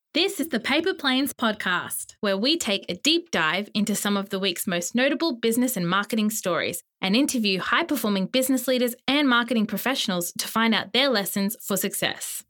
This is the Paper Planes podcast, where we take a deep dive into some of the week's most notable business and marketing stories and interview high-performing business leaders and marketing professionals to find out their lessons for success.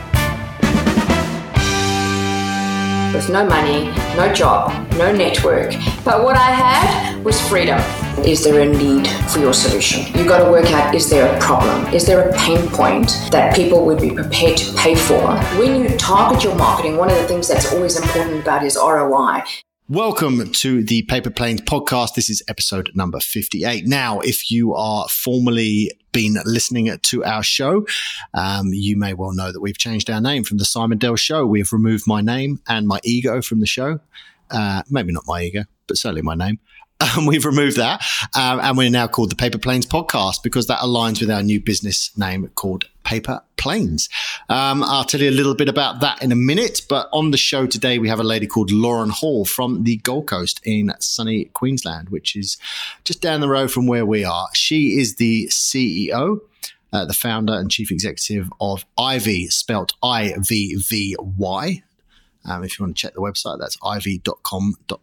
With no money, no job, no network, but what I had was freedom. Is there a need for your solution? You've got to work out, is there a problem? Is there a pain point that people would be prepared to pay for? When you target your marketing, one of the things that's always important about is ROI. Welcome to the Paper Planes podcast. This is episode number 58. Now, if you are formerly been listening to our show, you may well know that we've changed our name from the Simon Dell Show. We have removed my name and my ego from the show. Maybe not my ego, but certainly my name. We've removed that, and we're now called the Paper Planes Podcast because that aligns with our new business name called Paper Planes. I'll tell you a little bit about that in a minute, but on the show today, we have a lady called Lauren Hall from the Gold Coast in sunny Queensland, which is just down the road from where we are. She is the CEO, the founder and chief executive of Ivy, spelt IVVY. If you want to check the website, that's ivy.com.au.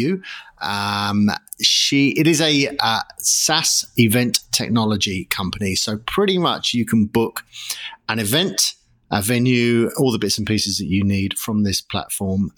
It is a SaaS event technology company. So pretty much you can book an event, a venue, all the bits and pieces that you need from this platform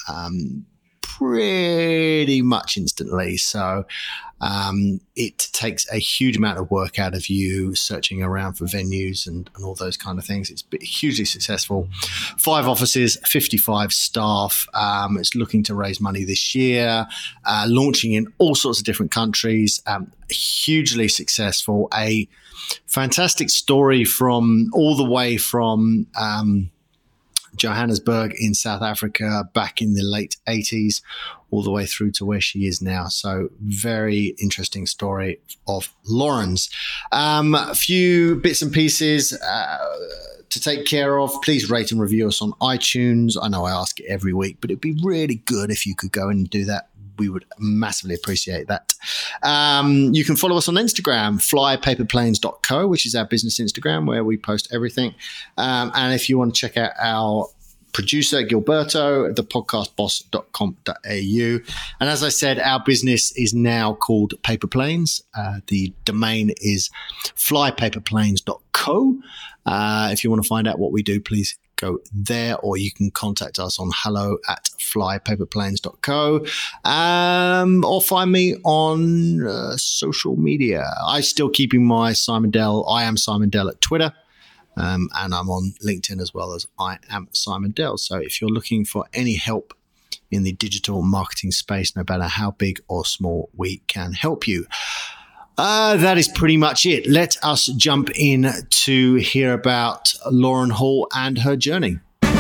pretty much instantly. So it takes a huge amount of work out of you searching around for venues and all those kind of things. It's been hugely successful. 5 offices, 55 staff. It's looking to raise money this year, launching in all sorts of different countries. Hugely successful. A fantastic story from all the way from Johannesburg in South Africa back in the late 80s all the way through to where she is now. So very interesting story of Lauren's. A few bits and pieces to take care of. Please rate and review us on iTunes. I know I ask it every week, but it'd be really good if you could go and do that. We would massively appreciate that. You can follow us on Instagram, flypaperplanes.co, which is our business Instagram where we post everything. And if you want to check out our producer, Gilberto, thepodcastboss.com.au. And as I said, our business is now called Paper Planes. The domain is flypaperplanes.co. If you want to find out what we do, please go there, or you can contact us on hello@flypaperplanes.co, or find me on social media. I'm still keeping my Simon Dell. I am Simon Dell at Twitter, and I'm on LinkedIn as well as I am Simon Dell. So if you're looking for any help in the digital marketing space, no matter how big or small, we can help you. That is pretty much it. Let us jump in to hear about Lauren Hall and her journey.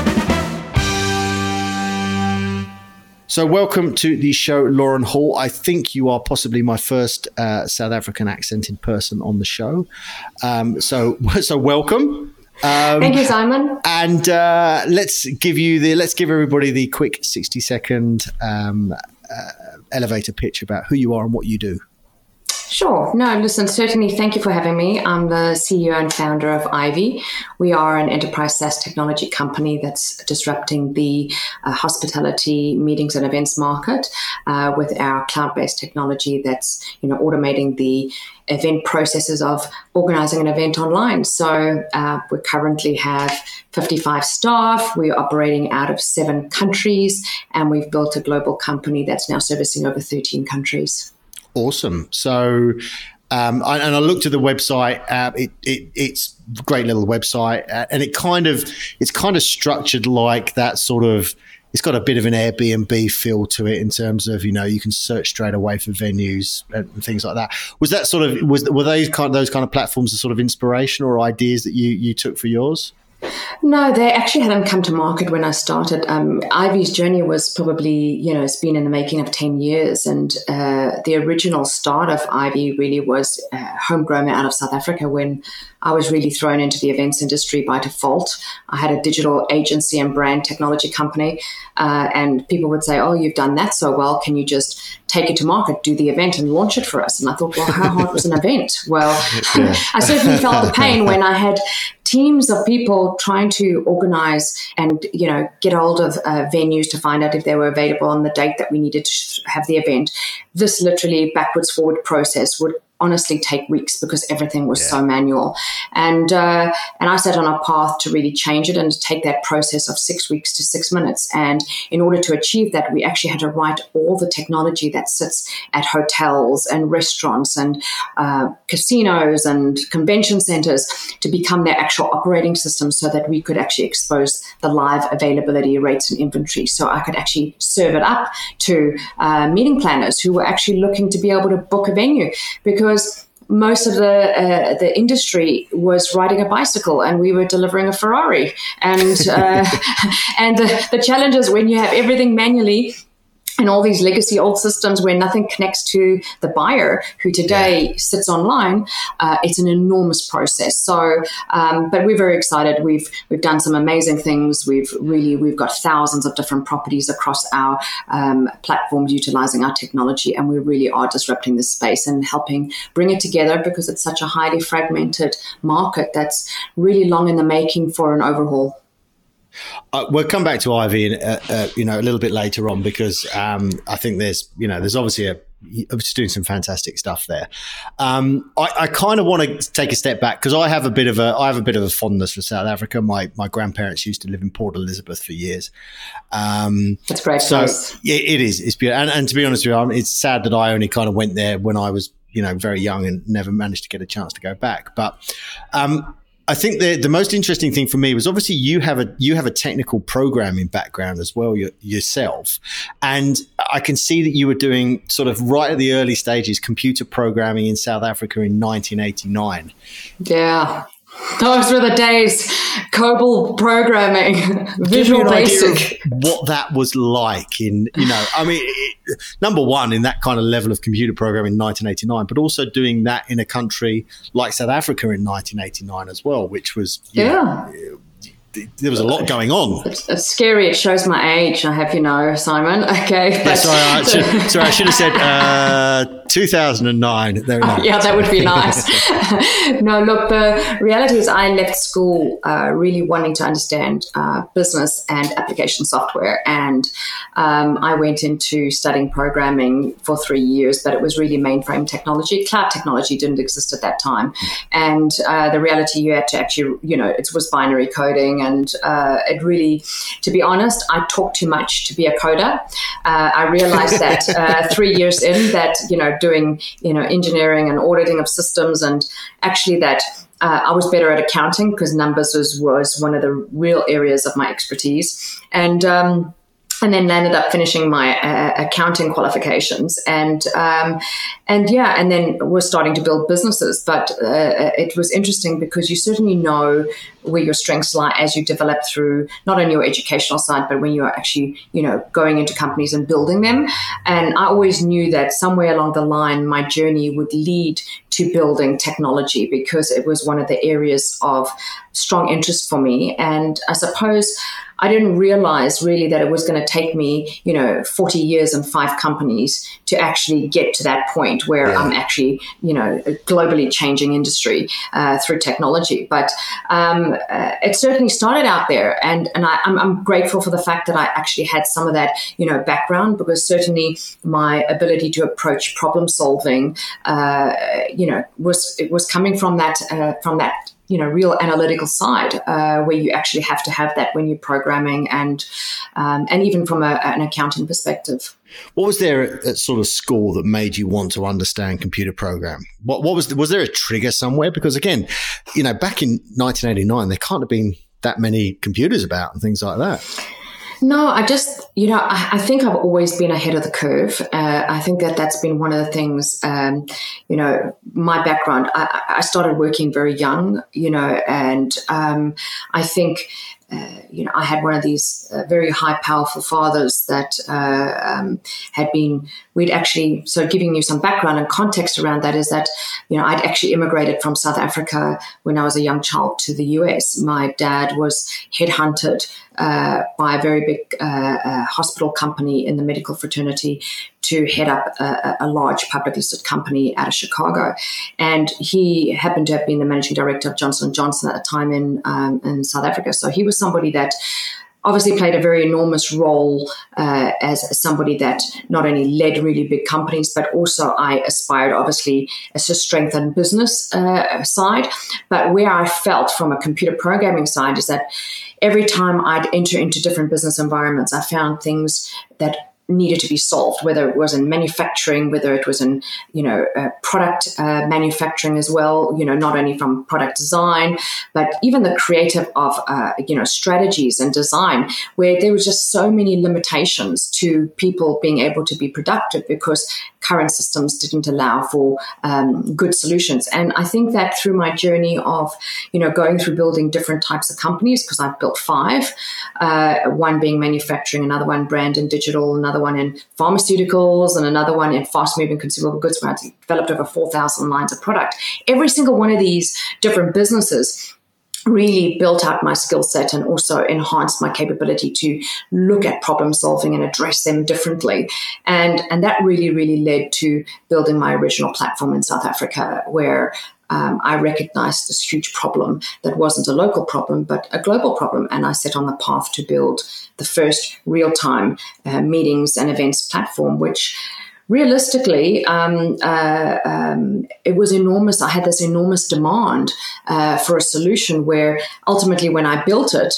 So welcome to the show, Lauren Hall. I think you are possibly my first South African accented person on the show. So welcome. Thank you, Simon. And let's give everybody the quick 60-second elevator pitch about who you are and what you do. Sure. No, listen, certainly thank you for having me. I'm the CEO and founder of Ivy. We are an enterprise SaaS technology company that's disrupting the hospitality meetings and events market with our cloud-based technology that's, automating the event processes of organizing an event online. So we currently have 55 staff. We're operating out of 7 countries, and we've built a global company that's now servicing over 13 countries. Awesome. So, I looked at the website. It's a great little website, and it's kind of structured like that sort of. It's got a bit of an Airbnb feel to it in terms of you can search straight away for venues and things like that. Was that sort of were those kind of platforms the sort of inspiration or ideas that you took for yours? No, they actually hadn't come to market when I started. Ivy's journey was probably, it's been in the making of 10 years. And the original start of Ivy really was homegrown out of South Africa when I was really thrown into the events industry by default. I had a digital agency and brand technology company, and people would say, oh, you've done that so well. Can you just take it to market, do the event and launch it for us? And I thought, well, how hard was an event? Well, I certainly felt the pain when I had teams of people while trying to organize and, get hold of venues to find out if they were available on the date that we needed to have the event, this literally backwards forward process would honestly take weeks because everything was so manual. And I set on a path to really change it and to take that process of 6 weeks to 6 minutes. And in order to achieve that, we actually had to write all the technology that sits at hotels and restaurants and casinos and convention centers to become their actual operating system so that we could actually expose the live availability rates and inventory. So I could actually serve it up to meeting planners who were actually looking to be able to book a venue, because most of the industry was riding a bicycle and we were delivering a Ferrari. And and the challenge is when you have everything manually and all these legacy old systems where nothing connects to the buyer who today sits online, it's an enormous process. So, but we're very excited. We've done some amazing things. We've got thousands of different properties across our platforms utilizing our technology, and we really are disrupting this space and helping bring it together because it's such a highly fragmented market that's really long in the making for an overhaul. We'll come back to Ivy, a little bit later on, because I think there's obviously just doing some fantastic stuff there. I kind of want to take a step back because I have a bit of a fondness for South Africa. My grandparents used to live in Port Elizabeth for years. That's great. So it is. It's beautiful. And to be honest with you, it's sad that I only kind of went there when I was very young and never managed to get a chance to go back. But I think the most interesting thing for me was obviously you have a technical programming background as well yourself, and I can see that you were doing sort of right at the early stages computer programming in South Africa in 1989. Yeah. Those were the days. COBOL programming, Visual Basic. What that was like number one, in that kind of level of computer programming in 1989, but also doing that in a country like South Africa in 1989 as well, which was, there was a lot going on. It's scary. It shows my age, I have Simon. Okay. Yeah, sorry, I should have said 2009. There we go. Yeah, that would be nice. No, look, the reality is I left school really wanting to understand business and application software. And I went into studying programming for 3 years, but it was really mainframe technology. Cloud technology didn't exist at that time. And the reality, you had to actually, it was binary coding. And it really, to be honest, I talked too much to be a coder. I realized that 3 years in that, doing, engineering and auditing of systems, and actually that I was better at accounting because numbers was one of the real areas of my expertise. And then landed up finishing my accounting qualifications, and then was starting to build businesses. But it was interesting because you certainly know where your strengths lie as you develop through not only your educational side, but when you're actually, going into companies and building them. And I always knew that somewhere along the line, my journey would lead to building technology because it was one of the areas of strong interest for me. And I suppose I didn't realize really that it was going to take me, 40 years and 5 companies to actually get to that point where I'm actually, globally changing industry through technology. But it certainly started out there. And I'm grateful for the fact that I actually had some of that, background, because certainly my ability to approach problem solving, was coming from that, real analytical side, where you actually have to have that when you're programming, and even from an accounting perspective. What was there at sort of school that made you want to understand computer program? What was there a trigger somewhere? Because again, back in 1989, there can't have been that many computers about and things like that. No, I just, I think I've always been ahead of the curve. I think that's been one of the things, my background, I started working very young, and I think, I had one of these very high, powerful fathers that we'd actually, so giving you some background and context around that is that, I'd actually immigrated from South Africa when I was a young child to the US. My dad was headhunted by a very big hospital company in the medical fraternity to head up a large public listed company out of Chicago. And he happened to have been the managing director of Johnson & Johnson at the time in South Africa. So he was somebody that obviously played a very enormous role as somebody that not only led really big companies, but also I aspired, obviously, as to strengthen business side. But where I felt from a computer programming side is that every time I'd enter into different business environments, I found things that needed to be solved, whether it was in manufacturing, whether it was in, product manufacturing as well, not only from product design, but even the creative of, strategies and design, where there was just so many limitations to people being able to be productive because current systems didn't allow for good solutions. And I think that through my journey of, going through building different types of companies, because I've built 5, one being manufacturing, another one brand and digital, another one in pharmaceuticals, and another one in fast-moving consumable goods, where I developed over 4,000 lines of product. Every single one of these different businesses really built out my skill set and also enhanced my capability to look at problem solving and address them differently. And that really, really led to building my original platform in South Africa, where I recognized this huge problem that wasn't a local problem, but a global problem. And I set on the path to build the first real-time meetings and events platform, which realistically, it was enormous. I had this enormous demand for a solution where ultimately when I built it,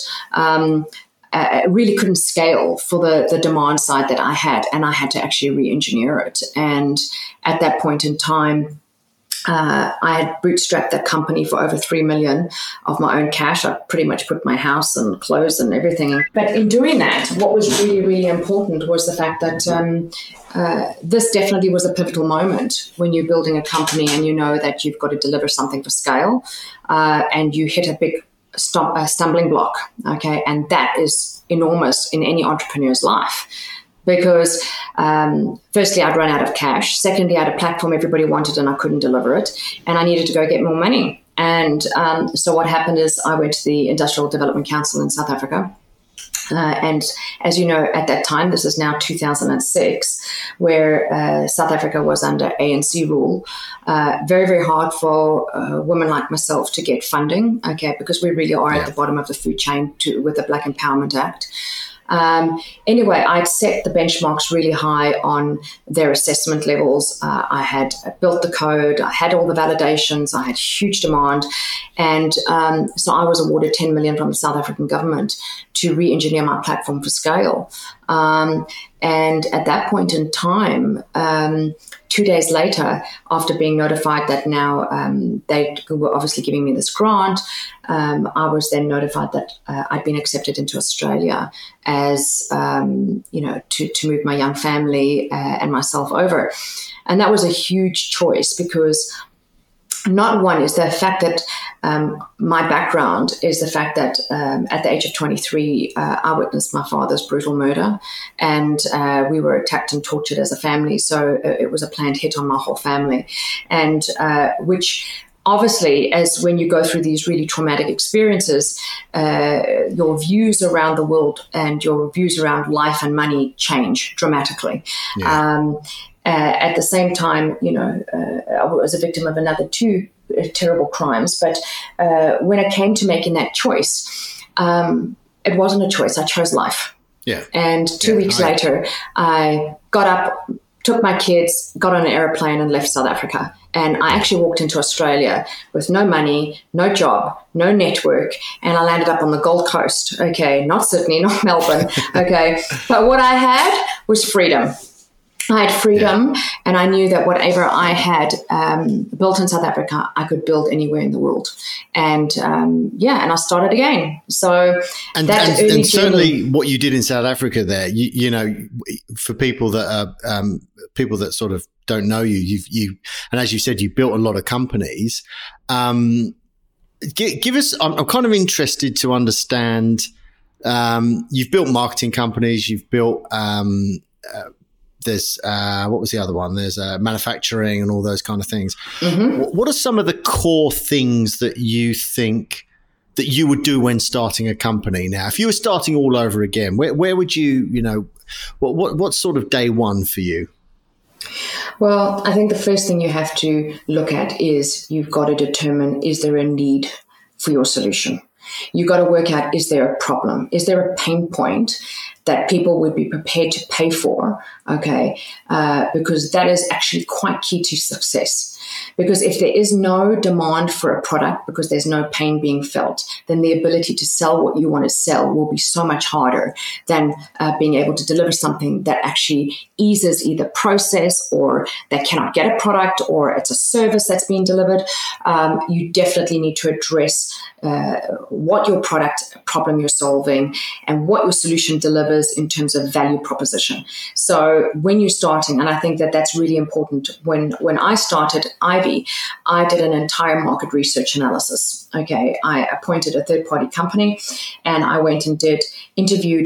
I really couldn't scale for the demand side that I had, and I had to actually re-engineer it. And at that point in time, I had bootstrapped that company for over 3 million of my own cash. I pretty much put my house and clothes and everything. But in doing that, what was really, really important was the fact that this definitely was a pivotal moment when you're building a company and you know that you've got to deliver something for scale, and you hit a big stumbling block. Okay, and that is enormous in any entrepreneur's life. Because firstly, I'd run out of cash. Secondly, I had a platform everybody wanted and I couldn't deliver it. And I needed to go get more money. And so what happened is I went to the Industrial Development Council in South Africa. And as you know, at that time, this is now 2006, where South Africa was under ANC rule. Very, very hard for women like myself to get funding, okay, because we really are at the bottom of the food chain with the Black Empowerment Act. Anyway, I'd set the benchmarks really high on their assessment levels. I had built the code. I had all the validations. I had huge demand. And so I was awarded 10 million from the South African government to re-engineer my platform for scale. And at that point in time, 2 days later, after being notified that now they were obviously giving me this grant, I was then notified that I'd been accepted into Australia as, to move my young family and myself over. And that was a huge choice because not one is the fact that my background is the fact that at the age of 23, I witnessed my father's brutal murder, and we were attacked and tortured as a family. So it was a planned hit on my whole family, and which obviously, as when you go through these really traumatic experiences, your views around the world and your views around life and money change dramatically. Yeah. At the same time, I was a victim of another 2 terrible crimes. But when it came to making that choice, it wasn't a choice. I chose life. Yeah. And 2 weeks later, I got up, took my kids, got on an airplane and left South Africa. And I actually walked into Australia with no money, no job, no network, and I landed up on the Gold Coast. Okay, not Sydney, not Melbourne. Okay, but what I had was freedom. I had freedom, and I knew that whatever I had built in South Africa, I could build anywhere in the world. And and I started again. So and certainly what you did in South Africa there, for people that are people that sort of don't know you, and as you said, you built a lot of companies. Give us. I'm kind of interested to understand. You've built marketing companies. You've built. There's what was the other one? There's manufacturing and all those kind of things. Mm-hmm. What are some of the core things that you think that you would do when starting a company now? If you were starting all over again, where would you, what's sort of day one for you? Well, I think the first thing you have to look at is you've got to determine, is there a need for your solution? You've got to work out, is there a problem? Is there a pain point that people would be prepared to pay for? Okay, because that is actually quite key to success. Because if there is no demand for a product because there's no pain being felt, then the ability to sell what you want to sell will be so much harder than being able to deliver something that actually eases either process, or they cannot get a product, or it's a service that's being delivered. You definitely need to address what your product problem you're solving and what your solution delivers in terms of value proposition. So when you're starting, and I think that that's really important, when I started Ivy, I did an entire market research analysis. Okay, I appointed a third-party company and I went and interviewed,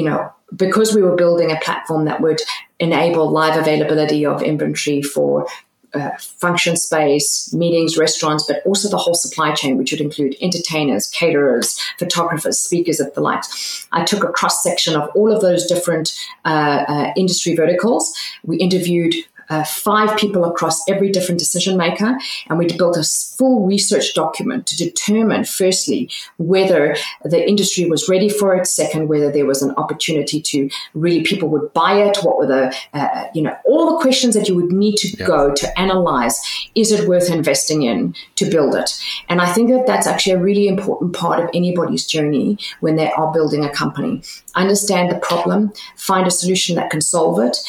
because we were building a platform that would enable live availability of inventory for function space, meetings, restaurants, but also the whole supply chain, which would include entertainers, caterers, photographers, speakers, and the likes. I took a cross-section of all of those different industry verticals. We interviewed 5 people across every different decision maker, and we built a full research document to determine, firstly, whether the industry was ready for it, second, whether there was an opportunity to really people would buy it, what were the, all the questions that you would need to go to analyze, is it worth investing in to build it? And I think that that's actually a really important part of anybody's journey when they are building a company. Understand the problem, find a solution that can solve it,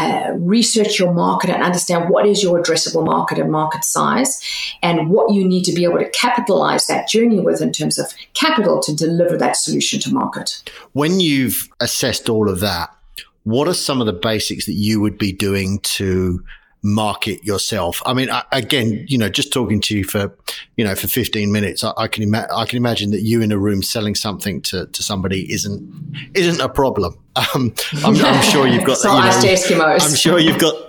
research your market and understand what is your addressable market and market size, and what you need to be able to capitalize that journey with in terms of capital to deliver that solution to market. When you've assessed all of that, what are some of the basics that you would be doing to market yourself? I mean, again, just talking to you for 15 minutes, I can imagine that you in a room selling something to somebody isn't a problem. I'm sure you've got I'm sure you've got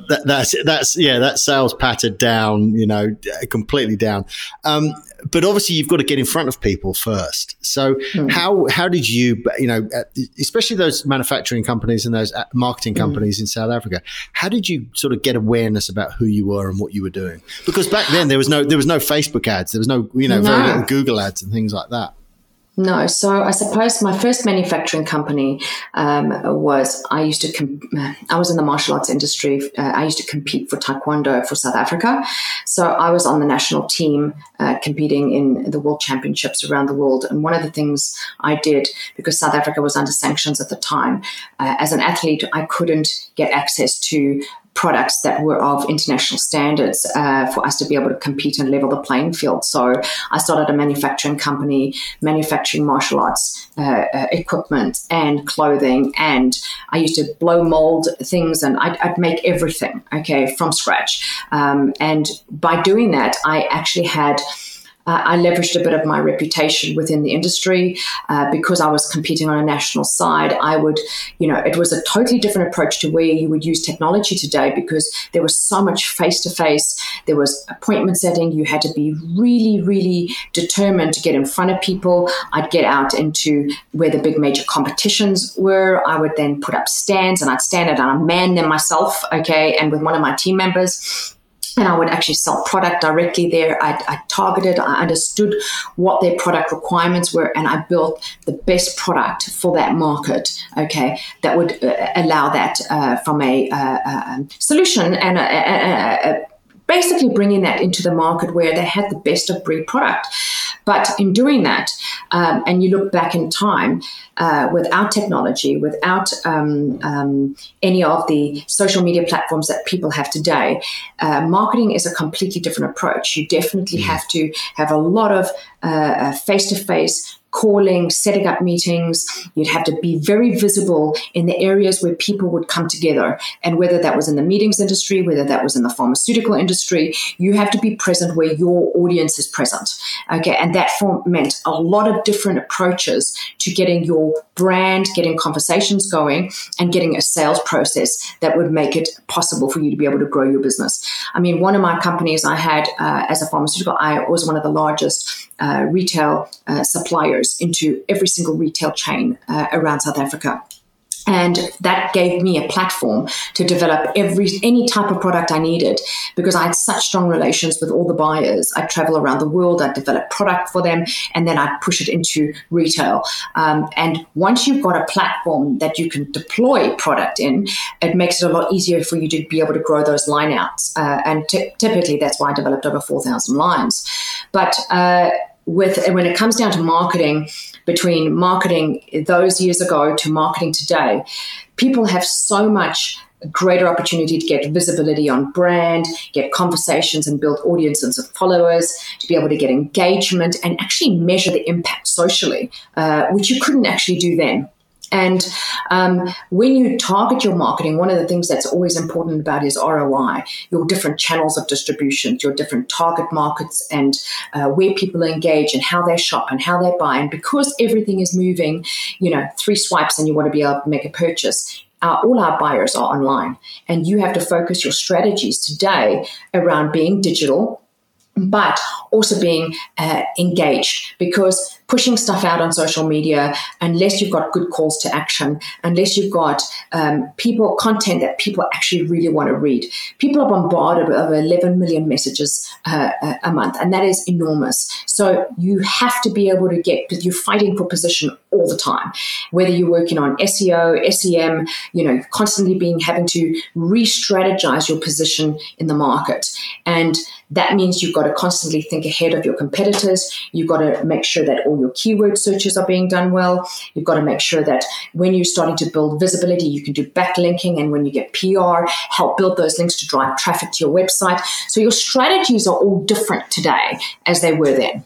that sales pattern down, completely down. But obviously you've got to get in front of people first. So how did you, especially those manufacturing companies and those marketing companies in South Africa, how did you sort of get awareness about who you were and what you were doing? Because back then there was no Facebook ads, there was no, very little Google ads and things like that. No. So I suppose my first manufacturing company I was in the martial arts industry. I used to compete for Taekwondo for South Africa. So I was on the national team competing in the world championships around the world. And one of the things I did, because South Africa was under sanctions at the time, as an athlete, I couldn't get access to products that were of international standards for us to be able to compete and level the playing field. So I started a manufacturing company, manufacturing martial arts equipment and clothing, and I used to blow mold things, and I'd make everything, from scratch. And by doing that, I actually had I leveraged a bit of my reputation within the industry because I was competing on a national side. I would, it was a totally different approach to where you would use technology today, because there was so much face-to-face. There was appointment setting. You had to be really, really determined to get in front of people. I'd get out into where the big major competitions were. I would then put up stands, and I'd stand and I'd man them myself, and with one of my team members. And I would actually sell product directly there. I targeted, I understood what their product requirements were, and I built the best product for that market, that would allow that from a solution and basically bringing that into the market where they had the best of breed product. But in doing that, and you look back in time, without technology, without any of the social media platforms that people have today, marketing is a completely different approach. You definitely have to have a lot of face-to-face calling, setting up meetings. You'd have to be very visible in the areas where people would come together. And whether that was in the meetings industry, whether that was in the pharmaceutical industry, you have to be present where your audience is present. And that meant a lot of different approaches to getting your brand, getting conversations going, and getting a sales process that would make it possible for you to be able to grow your business. I mean, one of my companies I had as a pharmaceutical, I was one of the largest retail suppliers into every single retail chain around South Africa. And that gave me a platform to develop any type of product I needed, because I had such strong relations with all the buyers. I'd travel around the world, I'd develop product for them, and then I'd push it into retail. And once you've got a platform that you can deploy product in, it makes it a lot easier for you to be able to grow those line outs. And typically that's why I developed over 4,000 lines. But when it comes down to marketing, between marketing those years ago to marketing today, people have so much greater opportunity to get visibility on brand, get conversations and build audiences of followers, to be able to get engagement and actually measure the impact socially, which you couldn't actually do then. And when you target your marketing, one of the things that's always important about is ROI, your different channels of distribution, your different target markets, and where people engage and how they shop and how they buy. And because everything is moving, 3 swipes and you want to be able to make a purchase, all our buyers are online. And you have to focus your strategies today around being digital, but also being engaged, because pushing stuff out on social media, unless you've got good calls to action, unless you've got content that people actually really want to read. People are bombarded with over 11 million messages a month, and that is enormous. So you have to be able to because you're fighting for position all the time, whether you're working on SEO, SEM, constantly having to re-strategize your position in the market. And that means you've got to constantly think ahead of your competitors. You've got to make sure that all your keyword searches are being done well. You've got to make sure that when you're starting to build visibility, you can do backlinking. And when you get PR, help build those links to drive traffic to your website. So your strategies are all different today as they were then.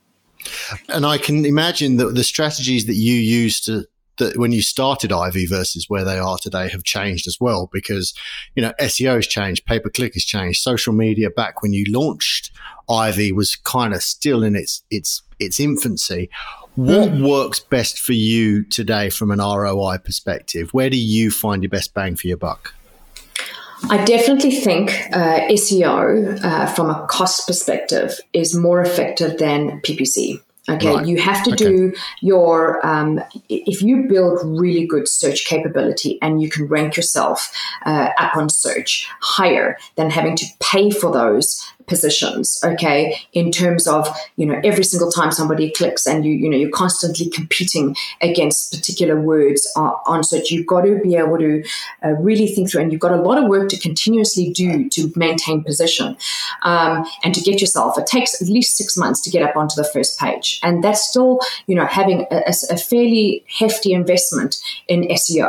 And I can imagine that the strategies that you used that when you started Ivy versus where they are today have changed as well, because, SEO has changed, pay-per-click has changed, social media back when you launched Ivy was kind of still in its infancy. What works best for you today from an ROI perspective? Where do you find your best bang for your buck? I definitely think SEO from a cost perspective is more effective than PPC. Okay, right. You have to do your, if you build really good search capability and you can rank yourself up on search higher than having to pay for those positions, okay, in terms of, every single time somebody clicks and you're constantly competing against particular words on search, you've got to be able to really think through, and you've got a lot of work to continuously do to maintain position and to get yourself. It takes at least 6 months to get up onto the first page. And that's still, having a fairly hefty investment in SEO.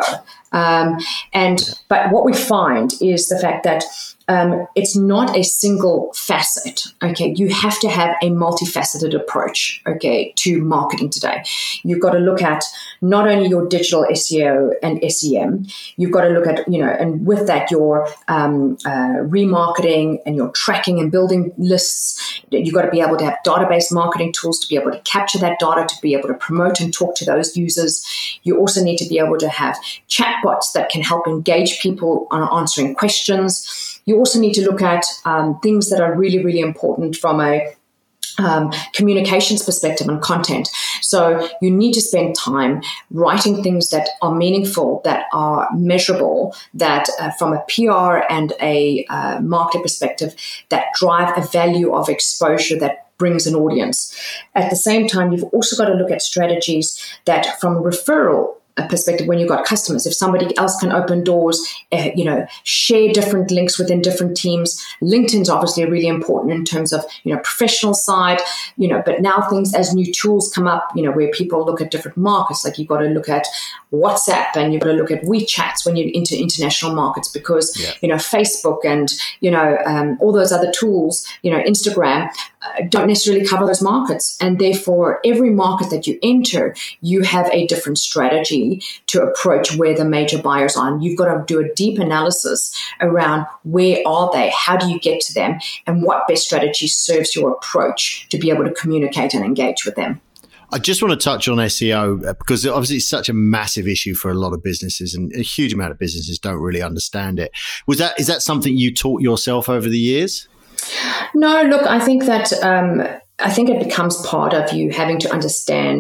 But what we find is the fact that it's not a single facet. Okay, you have to have a multifaceted approach. Okay, to marketing today. You've got to look at not only your digital SEO and SEM. You've got to look at and with that your remarketing and your tracking and building lists. You've got to be able to have database marketing tools to be able to capture that data, to be able to promote and talk to those users. You also need to be able to have chatbots that can help engage people on answering questions. You also need to look at things that are really, really important from a communications perspective and content. So you need to spend time writing things that are meaningful, that are measurable, that from a PR and a marketing perspective, that drive a value of exposure that brings an audience. At the same time, you've also got to look at strategies that from a referral perspective, when you've got customers, if somebody else can open doors, share different links within different teams. LinkedIn's obviously really important in terms of, professional side, but now things as new tools come up, where people look at different markets, like you've got to look at WhatsApp and you've got to look at WeChats when you're into international markets, because, Facebook and, all those other tools, Instagram, don't necessarily cover those markets. And therefore, every market that you enter, you have a different strategy to approach where the major buyers are. And you've got to do a deep analysis around where are they, how do you get to them, and what best strategy serves your approach to be able to communicate and engage with them. I just want to touch on SEO because obviously it's such a massive issue for a lot of businesses, and a huge amount of businesses don't really understand it. Is that something you taught yourself over the years? No, look, I think that I think it becomes part of you having to understand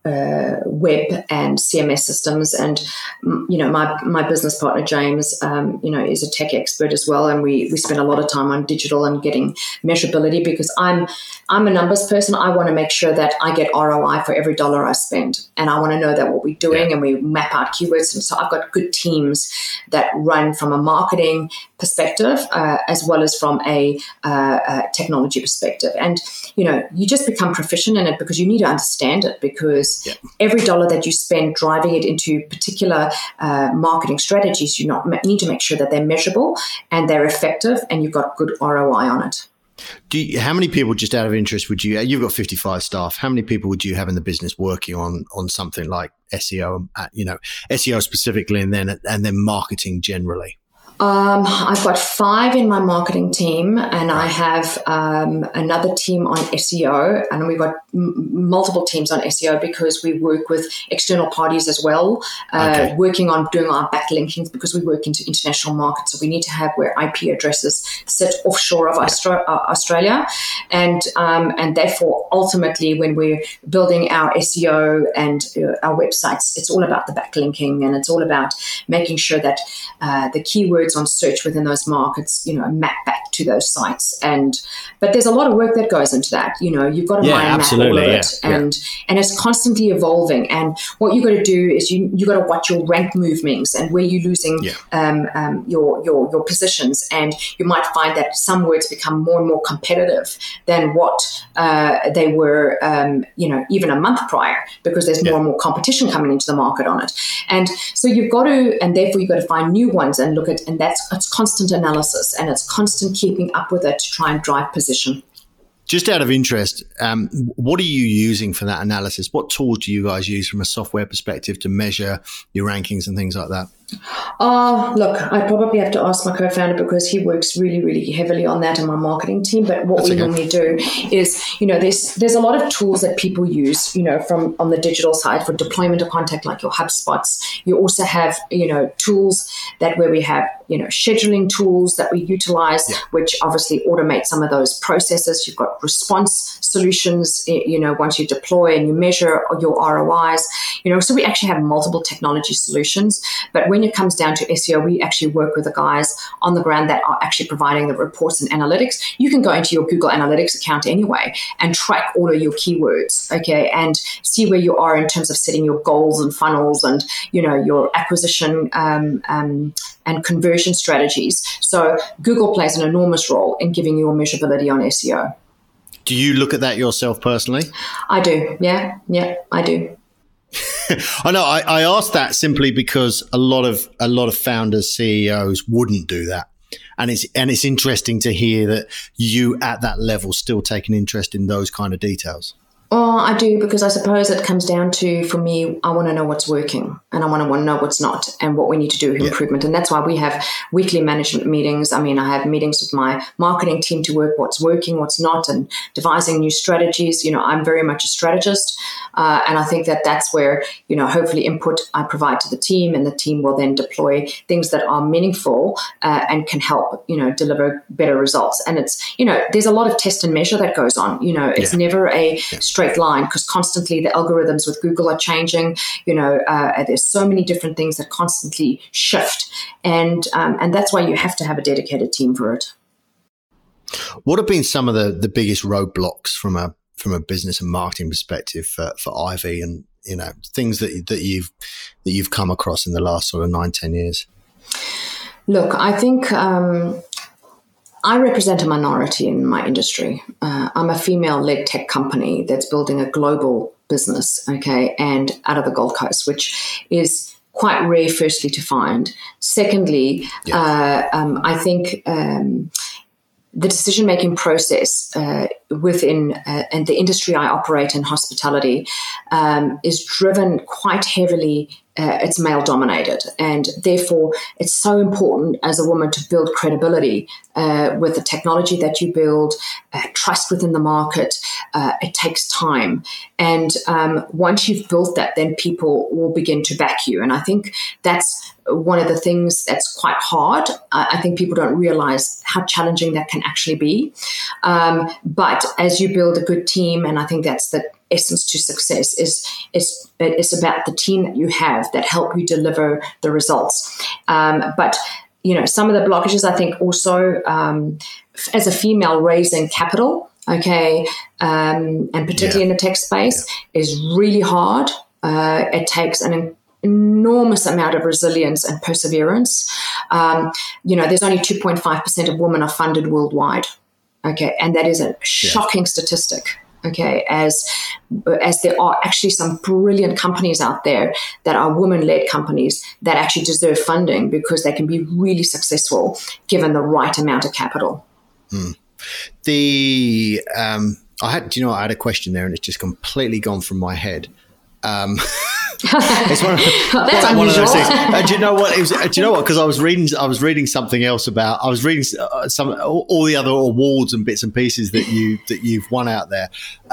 web and CMS systems. And, my business partner, James, is a tech expert as well. And we spend a lot of time on digital and getting measurability, because I'm a numbers person. I want to make sure that I get ROI for every dollar I spend. And I want to know that what we're doing, and we map out keywords. And so I've got good teams that run from a marketing perspective as well as from a technology perspective. And, you just become proficient in it because you need to understand it, because every dollar that you spend driving it into particular marketing strategies, you need to make sure that they're measurable and they're effective and you've got good ROI on it. How many people, just out of interest, you've got 55 staff, how many people would you have in the business working on something like SEO, SEO specifically, and then marketing generally? I've got 5 in my marketing team, and I have another team on SEO, and we've got multiple teams on SEO because we work with external parties as well, working on doing our backlinkings, because we work into international markets. So we need to have where IP addresses sit offshore of Australia. And therefore, ultimately, when we're building our SEO and our websites, it's all about the backlinking, and it's all about making sure that the keywords on search within those markets, map back to those sites. But there's a lot of work that goes into that. You've got to mind map all of it, and it's constantly evolving. And what you've got to do is you got to watch your rank movements and where you're losing your positions. And you might find that some words become more and more competitive than what they were, even a month prior, because there's more and more competition coming into the market on it. And so therefore you've got to find new ones and look at, and it's constant analysis, and it's constant keeping up with it to try and drive position. Just out of interest, what are you using for that analysis? What tools do you guys use from a software perspective to measure your rankings and things like that? Look, I probably have to ask my co-founder, because he works really, really heavily on that in my marketing team. But what we normally do is, there's a lot of tools that people use, from on the digital side for deployment of content, like your HubSpots. You also have, tools where we have, scheduling tools that we utilize, which obviously automate some of those processes. You've got response solutions, once you deploy and you measure your ROIs, so we actually have multiple technology solutions. But when it comes down to SEO, we actually work with the guys on the ground that are actually providing the reports and analytics. You can go into your Google Analytics account anyway and track all of your keywords, and see where you are in terms of setting your goals and funnels and, your acquisition and conversion strategies. So Google plays an enormous role in giving you a measurability on SEO. Do you look at that yourself personally? I do. Yeah, I do. I know. I asked that simply because a lot of founders, CEOs wouldn't do that, and it's interesting to hear that you at that level still take an interest in those kind of details. Oh, I do, because I suppose it comes down to, for me, I want to know what's working, and I want to know what's not, and what we need to do for improvement. And that's why we have weekly management meetings. I mean, I have meetings with my marketing team to work what's working, what's not, and devising new strategies. I'm very much a strategist, and I think that that's where, hopefully input I provide to the team, and the team will then deploy things that are meaningful and can help, deliver better results. And it's, there's a lot of test and measure that goes on. It's never a straight line, because constantly the algorithms with Google are changing. There's so many different things that constantly shift, and that's why you have to have a dedicated team for it. What have been some of the biggest roadblocks from a business and marketing perspective for Ivy, and things that you've come across in the last sort of 9-10 years? Look, I think I represent a minority in my industry. I'm a female-led tech company that's building a global business, and out of the Gold Coast, which is quite rare, firstly, to find. Secondly, I think the decision-making process within and the industry I operate in, hospitality, is driven quite heavily. It's male-dominated, and therefore it's so important as a woman to build credibility with the technology that you build, trust within the market. It takes time, and once you've built that, then people will begin to back you. And I think that's one of the things that's quite hard. I think people don't realize how challenging that can actually be. But as you build a good team, and I think that's the essence to success, it's about the team that you have that help you deliver the results. But some of the blockages, I think also as a female raising capital, okay, and particularly in the tech space, is really hard. It takes an enormous amount of resilience and perseverance. There's only 2.5% of women are funded worldwide. Okay, and that is a shocking statistic. Okay, as there are actually some brilliant companies out there that are women-led companies that actually deserve funding because they can be really successful given the right amount of capital. I had a question there and it's just completely gone from my head. It's one of those things. Do you know what? Because I was reading something else about. I was reading all the other awards and bits and pieces that you've won out there.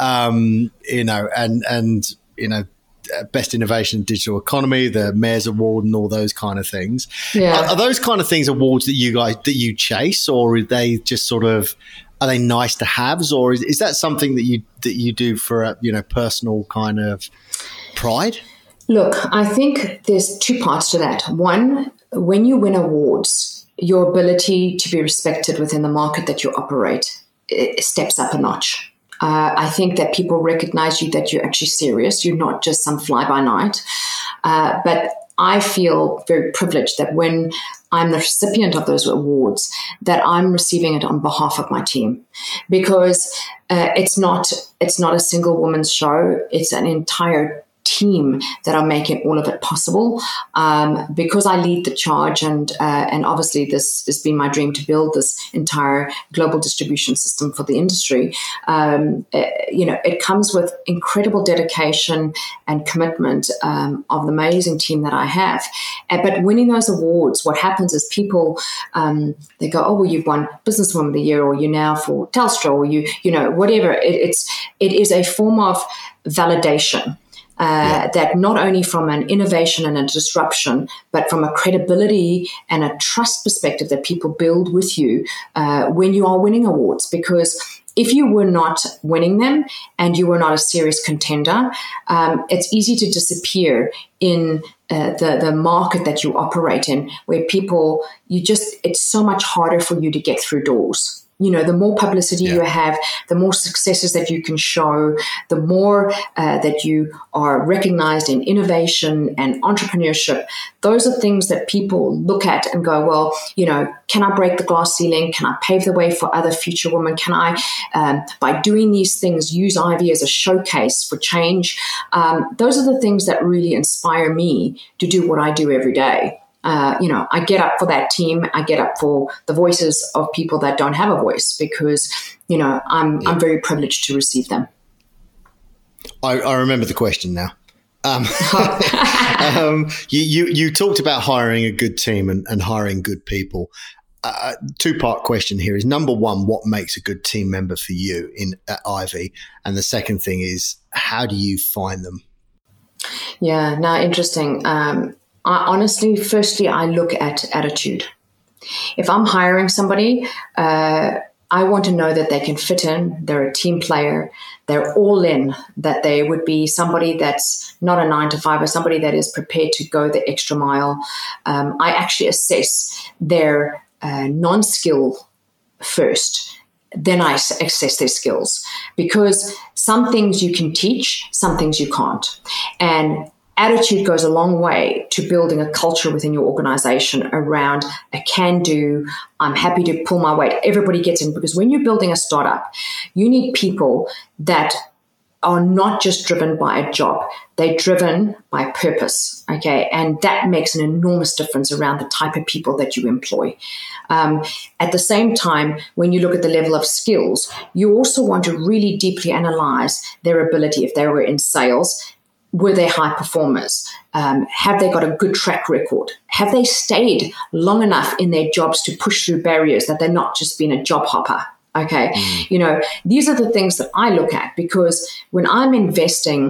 Best innovation in digital economy, the Mayor's Award, and all those kind of things. Yeah. Are those kind of things awards that you chase, or are they just sort of? Are they nice to haves, or is that something that you do for personal kind of pride? Look, I think there's two parts to that. One, when you win awards, your ability to be respected within the market that you operate steps up a notch. I think that people recognize you, that you're actually serious. You're not just some fly-by-night. But I feel very privileged that when I'm the recipient of those awards, that I'm receiving it on behalf of my team, because it's not a single woman's show. It's an entire team that are making all of it possible, because I lead the charge, and obviously this has been my dream to build this entire global distribution system for the industry. It comes with incredible dedication and commitment of the amazing team that I have. But winning those awards, what happens is people they go, oh well, you've won Businesswoman of the Year, or you're now for Telstra, or whatever. It is a form of validation. That not only from an innovation and a disruption, but from a credibility and a trust perspective that people build with you when you are winning awards. Because if you were not winning them and you were not a serious contender, it's easy to disappear in the market that you operate in, where it's so much harder for you to get through doors. The more publicity you have, the more successes that you can show, the more that you are recognized in innovation and entrepreneurship. Those are things that people look at and go, well, can I break the glass ceiling? Can I pave the way for other future women? Can I, by doing these things, use Ivy as a showcase for change? Those are the things that really inspire me to do what I do every day. I get up for that team. I get up for the voices of people that don't have a voice, because, I'm very privileged to receive them. I remember the question now. You talked about hiring a good team and hiring good people. Two-part question here is, number one, what makes a good team member for you at Ivy? And the second thing is, how do you find them? Yeah, no, interesting. Honestly, firstly, I look at attitude. If I'm hiring somebody, I want to know that they can fit in, they're a team player, they're all in, that they would be somebody that's not a 9-to-5, or somebody that is prepared to go the extra mile. I actually assess their non-skill first. Then I assess their skills, because some things you can teach, some things you can't. And attitude goes a long way to building a culture within your organization around a can-do, I'm happy to pull my weight. Everybody gets in, because when you're building a startup, you need people that are not just driven by a job. They're driven by purpose, okay? And that makes an enormous difference around the type of people that you employ. At the same time, when you look at the level of skills, you also want to really deeply analyze their ability. If they were in sales, were they high performers? Have they got a good track record? Have they stayed long enough in their jobs to push through barriers, that they're not just being a job hopper? Okay. These are the things that I look at, because when I'm investing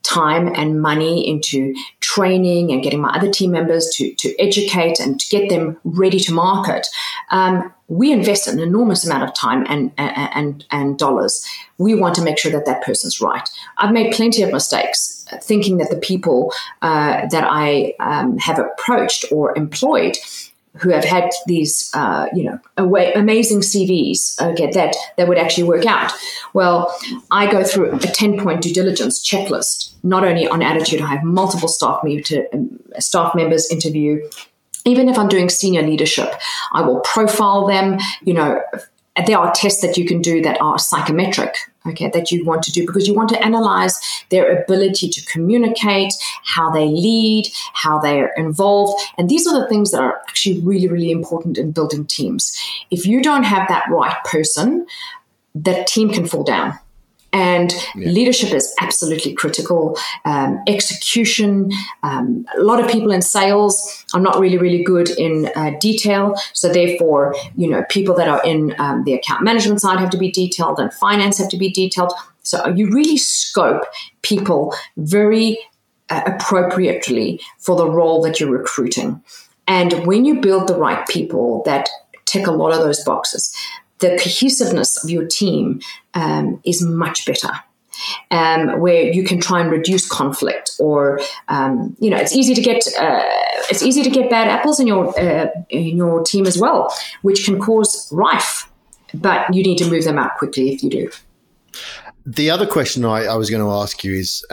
time and money into training and getting my other team members to educate and to get them ready to market, we invest an enormous amount of time and dollars. We want to make sure that that person's right. I've made plenty of mistakes thinking that the people that I have approached or employed who have had these, amazing CVs, that would actually work out. Well, I go through a 10-point due diligence checklist, not only on attitude. I have multiple staff members interview. Even if I'm doing senior leadership, I will profile them. There are tests that you can do that are psychometric, that you want to do because you want to analyze their ability to communicate, how they lead, how they are involved. And these are the things that are actually really, really important in building teams. If you don't have that right person, that team can fall down. And leadership is absolutely critical. Execution. A lot of people in sales are not really, really good in detail. So therefore, people that are in the account management side have to be detailed and finance have to be detailed. So you really scope people very appropriately for the role that you're recruiting. And when you build the right people that tick a lot of those boxes, the cohesiveness of your team is much better, where you can try and reduce conflict, or it's easy to get bad apples in your team as well, which can cause rife. But you need to move them out quickly if you do. The other question I was going to ask you is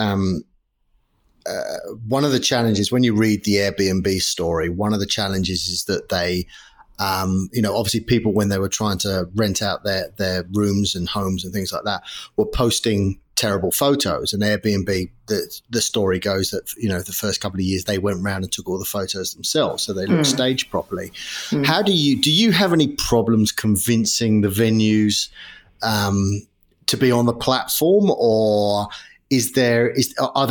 one of the challenges when you read the Airbnb story. One of the challenges is that they. Obviously people, when they were trying to rent out their rooms and homes and things like that, were posting terrible photos. And Airbnb, the story goes that, the first couple of years they went around and took all the photos themselves. So they looked staged properly. How do you have any problems convincing the venues to be on the platform, or are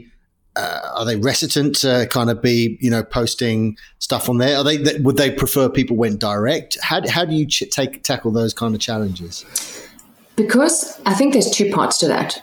they reticent to kind of be, posting stuff on there? Would they prefer people went direct? How do you tackle those kind of challenges? Because I think there's two parts to that.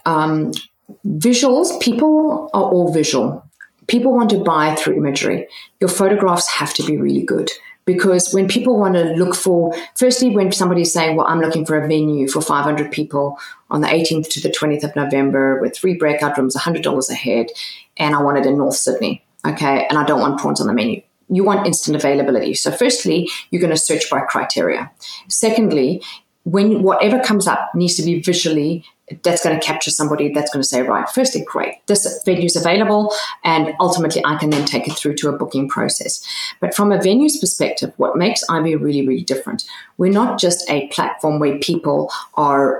Visuals, people are all visual. People want to buy through imagery. Your photographs have to be really good. Because when people want to look for, firstly, when somebody's saying, well, I'm looking for a venue for 500 people on the 18th to the 20th of November with 3 breakout rooms, $100 a head, and I want it in North Sydney, and I don't want prawns on the menu. You want instant availability. So firstly, you're going to search by criteria. Secondly, when whatever comes up needs to be visually, that's going to capture somebody that's going to say, right, firstly, great, this venue is available, and ultimately I can then take it through to a booking process. But from a venue's perspective, what makes Ivy really, really different, we're not just a platform where people are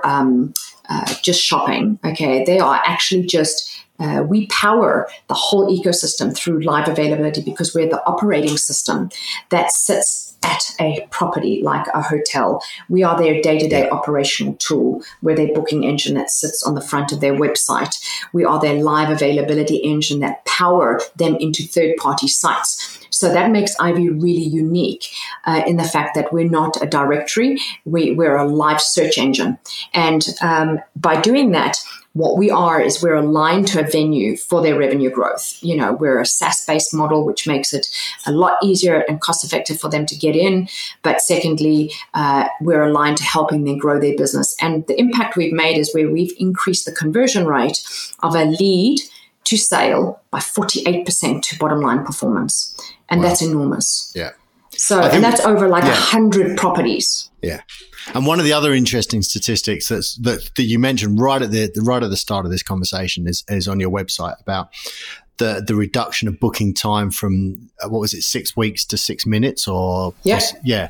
just shopping, They are actually just, we power the whole ecosystem through live availability because we're the operating system that sits at a property like a hotel. We are their day-to-day operational tool. We're their booking engine that sits on the front of their website. We are their live availability engine that power them into third-party sites. So that makes Ivy really unique in the fact that we're not a directory. We're a live search engine. And by doing that, what we are is we're aligned to a venue for their revenue growth. We're a SaaS-based model, which makes it a lot easier and cost-effective for them to get in. But secondly, we're aligned to helping them grow their business. And the impact we've made is where we've increased the conversion rate of a lead to sale by 48% to bottom line performance. And That's enormous. Yeah. So, and that's over 100 properties. Yeah. And one of the other interesting statistics that you mentioned right at the start of this conversation is on your website about the reduction of booking time from 6 weeks to 6 minutes, or Absolutely.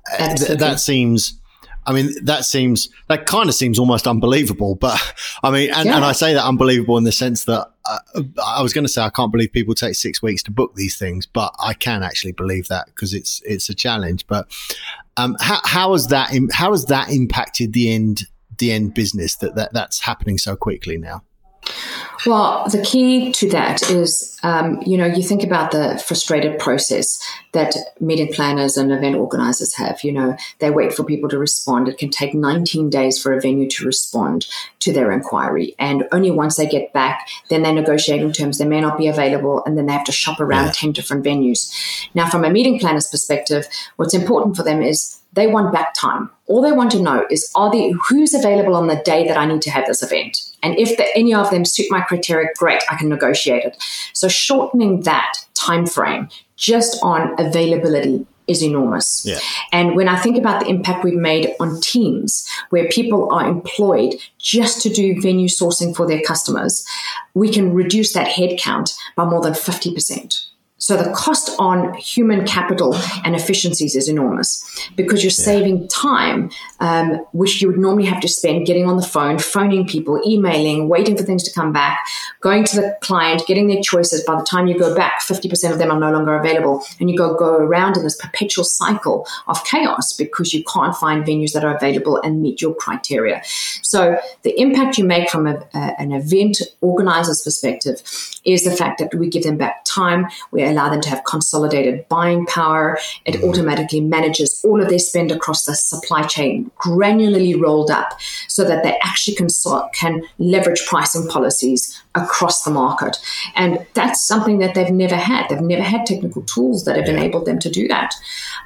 That kind of seems almost unbelievable. But I mean, and I say that unbelievable in the sense that I was going to say I can't believe people take 6 weeks to book these things, but I can actually believe that because it's a challenge. But how has that impacted the end business that's happening so quickly now? Well, the key to that is, you think about the frustrated process that meeting planners and event organizers have. They wait for people to respond. It can take 19 days for a venue to respond to their inquiry. And only once they get back, then they're negotiating terms. They may not be available, and then they have to shop around 10 different venues. Now, from a meeting planner's perspective, what's important for them is they want back time. All they want to know is, who's available on the day that I need to have this event? And if any of them suit my criteria, great, I can negotiate it. So shortening that time frame just on availability is enormous. Yeah. And when I think about the impact we've made on teams where people are employed just to do venue sourcing for their customers, we can reduce that headcount by more than 50%. So the cost on human capital and efficiencies is enormous because you're saving time, which you would normally have to spend getting on the phone, phoning people, emailing, waiting for things to come back, going to the client, getting their choices. By the time you go back, 50% of them are no longer available. And you go around in this perpetual cycle of chaos because you can't find venues that are available and meet your criteria. So the impact you make from an event organizer's perspective is the fact that we give them back time. We allow them to have consolidated buying power. It automatically manages all of their spend across the supply chain, granularly rolled up, so that they actually can leverage pricing policies across the market. And that's something that they've never had. They've never had technical tools that have enabled them to do that.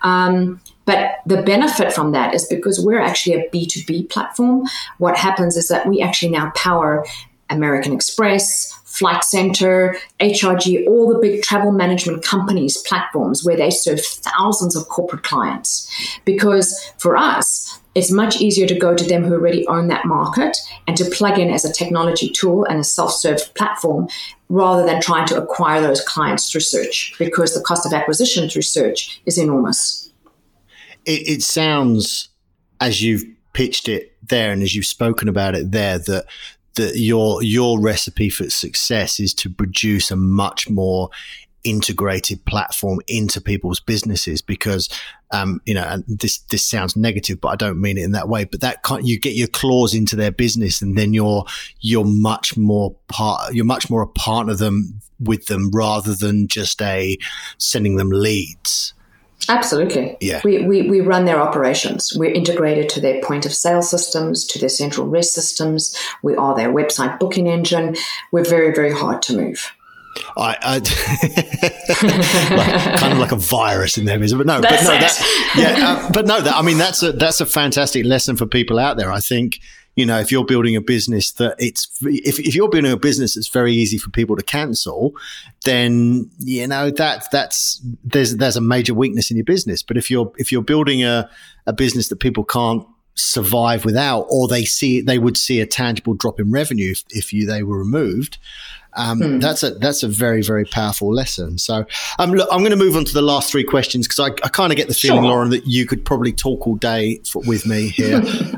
But the benefit from that is because we're actually a B2B platform, what happens is that we actually now power American Express, Flight Centre, HRG, all the big travel management companies' platforms where they serve thousands of corporate clients. Because for us, it's much easier to go to them who already own that market and to plug in as a technology tool and a self-serve platform rather than trying to acquire those clients through search, because the cost of acquisition through search is enormous. It sounds, as you've pitched it there and as you've spoken about it there, that your recipe for success is to produce a much more integrated platform into people's businesses, because and this sounds negative, but I don't mean it in that way, but you get your claws into their business, and then you're much more a partner with them rather than just sending them leads. Absolutely. Yeah. We run their operations. We're integrated to their point of sale systems, to their central REST systems. We are their website booking engine. We're very, very hard to move. Kind of like a virus in there, that's a fantastic lesson for people out there. I think, if you're building a business if you're building a business that's very easy for people to cancel, then there's a major weakness in your business. But if you're building a business that people can't survive without, or they would see a tangible drop in revenue if they were removed. That's a very, very powerful lesson. So, look, I'm going to move on to the last three questions because I kind of get the feeling, Lauren, that you could probably talk all day with me here.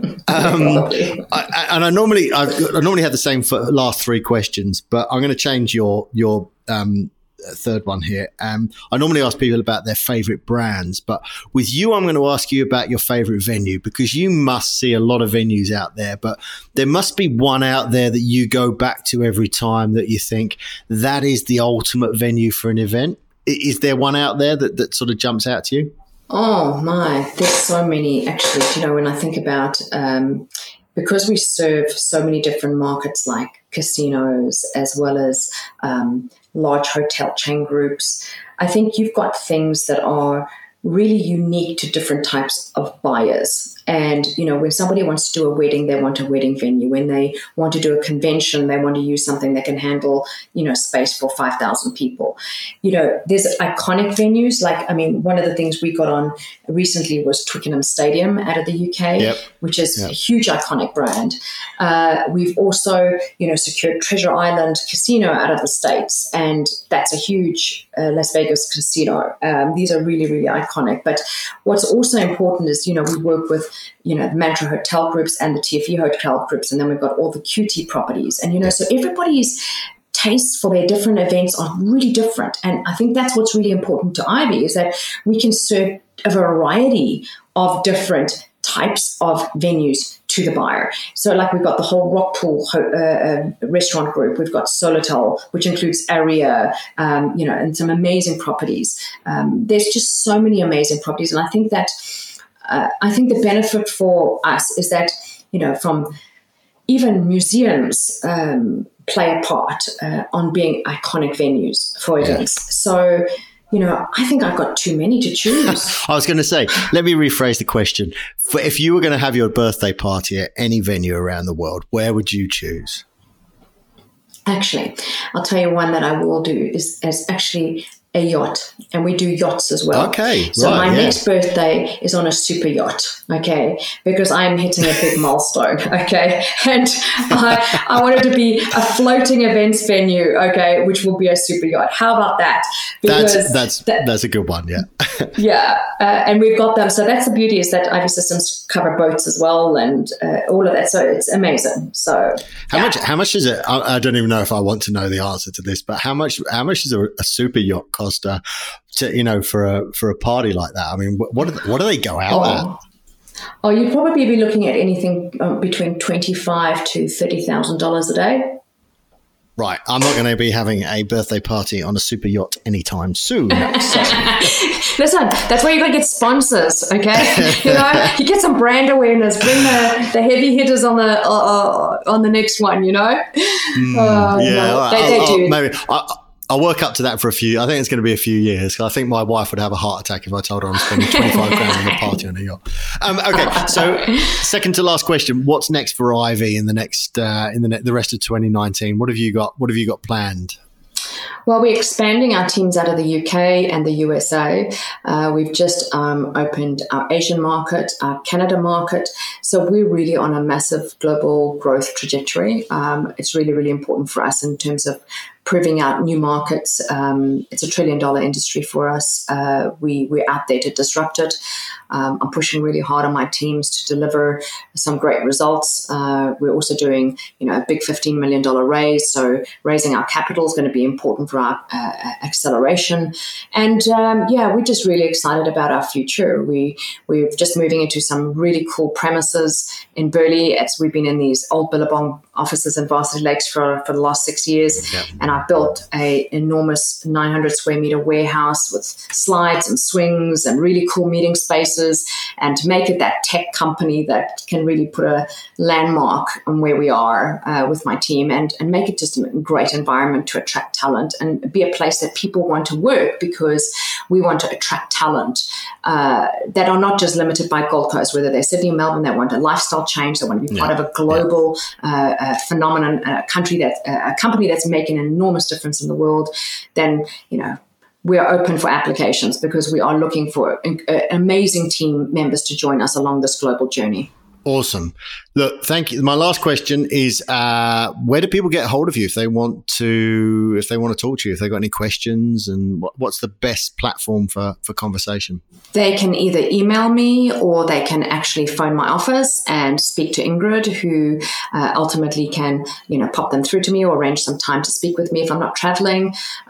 I normally have the same for last three questions, but I'm going to change your third one here. I normally ask people about their favorite brands, but with you, I'm going to ask you about your favorite venue, because you must see a lot of venues out there, but there must be one out there that you go back to every time that you think that is the ultimate venue for an event. Is there one out there that sort of jumps out to you? Oh my, there's so many actually. When I think about, because we serve so many different markets like casinos as well as large hotel chain groups, I think you've got things that are really unique to different types of buyers. And, when somebody wants to do a wedding, they want a wedding venue. When they want to do a convention, they want to use something that can handle, space for 5,000 people. There's iconic venues. One of the things we got on recently was Twickenham Stadium out of the UK, which is a huge iconic brand. We've also, secured Treasure Island Casino out of the States, and that's a huge Las Vegas casino. These are really, really iconic. But what's also important is, we work with, the Mantra Hotel Groups and the TFE Hotel Groups, and then we've got all the QT properties. And, so everybody's tastes for their different events are really different. And I think that's what's really important to Ivy, is that we can serve a variety of different types of venues to the buyer. So like we've got the whole Rockpool restaurant group. We've got Solartel, which includes Aria, and some amazing properties. There's just so many amazing properties. And I think that the benefit for us is that, from even museums play a part on being iconic venues for events. So, I think I've got too many to choose. I was going to say, let me rephrase the question. If you were going to have your birthday party at any venue around the world, where would you choose? Actually, I'll tell you one that I will do is actually a yacht, and we do yachts as well. Okay, so my next birthday is on a super yacht, okay, because I'm hitting a big milestone, okay, and I want it to be a floating events venue, okay, which will be a super yacht. How about that? Because that's a good one, yeah. Yeah, and we've got them. So that's the beauty, is that Ivy Systems cover boats as well, and all of that. So it's amazing. So how much is it? I don't even know if I want to know the answer to this, but how much is a super yacht cost for a party like that? I mean, what do they go out at? Oh, you'd probably be looking at anything between $25,000 to $30,000 a day. Right, I'm not going to be having a birthday party on a super yacht anytime soon. So. Listen, that's where you're going to get sponsors, okay? You get some brand awareness. Bring the heavy hitters on the next one. They do. Maybe I'll work up to that for a few. I think it's going to be a few years. I think my wife would have a heart attack if I told her I'm spending 25 grand on a party on a yacht. Okay, so second to last question: what's next for Ivy in the next the rest of 2019? What have you got planned? Well, we're expanding our teams out of the UK and the USA. We've just opened our Asian market, our Canada market. So we're really on a massive global growth trajectory. It's really, really important for us in terms of proving out new markets. It's $1 trillion industry for us. We're out there to disrupt it. I'm pushing really hard on my teams to deliver some great results. We're also doing, a big $15 million raise. So raising our capital is going to be important for our acceleration. And we're just really excited about our future. We're just moving into some really cool premises in Burleigh. We've been in these old Billabong offices in Varsity Lakes for the last 6 years. Yep. And I built an enormous 900 square meter warehouse with slides and swings and really cool meeting spaces, and to make it that tech company that can really put a landmark on where we are with my team, and make it just a great environment to attract talent and be a place that people want to work, because we want to attract talent that are not just limited by Gold Coast, whether they're Sydney or Melbourne. They want a lifestyle change. They want to be part of a global phenomenon, a company that's making an enormous difference in the world. Then, we are open for applications, because we are looking for amazing team members to join us along this global journey. Awesome. Look, thank you. My last question is, where do people get hold of you if they want to talk to you, if they've got any questions, and what's the best platform for conversation? They can either email me, or they can actually phone my office and speak to Ingrid, who ultimately can, pop them through to me or arrange some time to speak with me if I'm not traveling.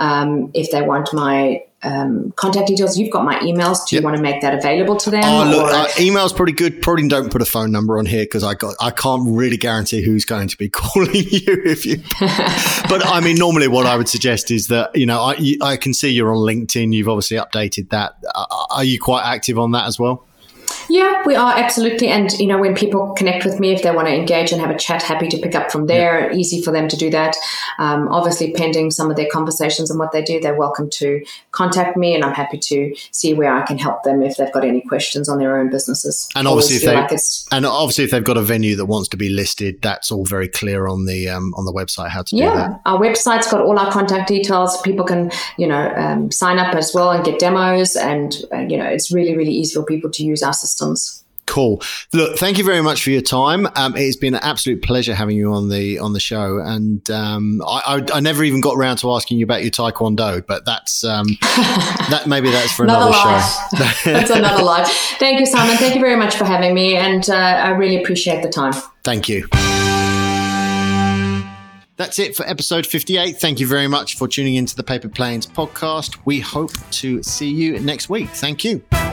If they want my contact details, you've got my emails. Do you want to make that available to them? Email's probably good. Probably don't put a phone number on here, because I can't really guarantee who's going to be calling you if you. But I mean, normally what I would suggest is that I can see you're on LinkedIn. You've obviously updated that. Are you quite active on that as well? Yeah, we are, absolutely. And, when people connect with me, if they want to engage and have a chat, happy to pick up from there. Yeah. Easy for them to do that. Obviously, pending some of their conversations and what they do, they're welcome to contact me, and I'm happy to see where I can help them if they've got any questions on their own businesses. And obviously, if they've got a venue that wants to be listed, that's all very clear on the website how to do that. Yeah, our website's got all our contact details. People can, sign up as well and get demos, and it's really, really easy for people to use our systems. Cool. Look, thank you very much for your time. It's been an absolute pleasure having you on the show, and I never even got around to asking you about your Taekwondo, but that's that's for another show. That's another life. Thank you, Simon. Thank you very much for having me, and I really appreciate the time. Thank you. That's it for episode 58. Thank you very much for tuning into the Paper Planes podcast. We hope to see you next week. Thank you.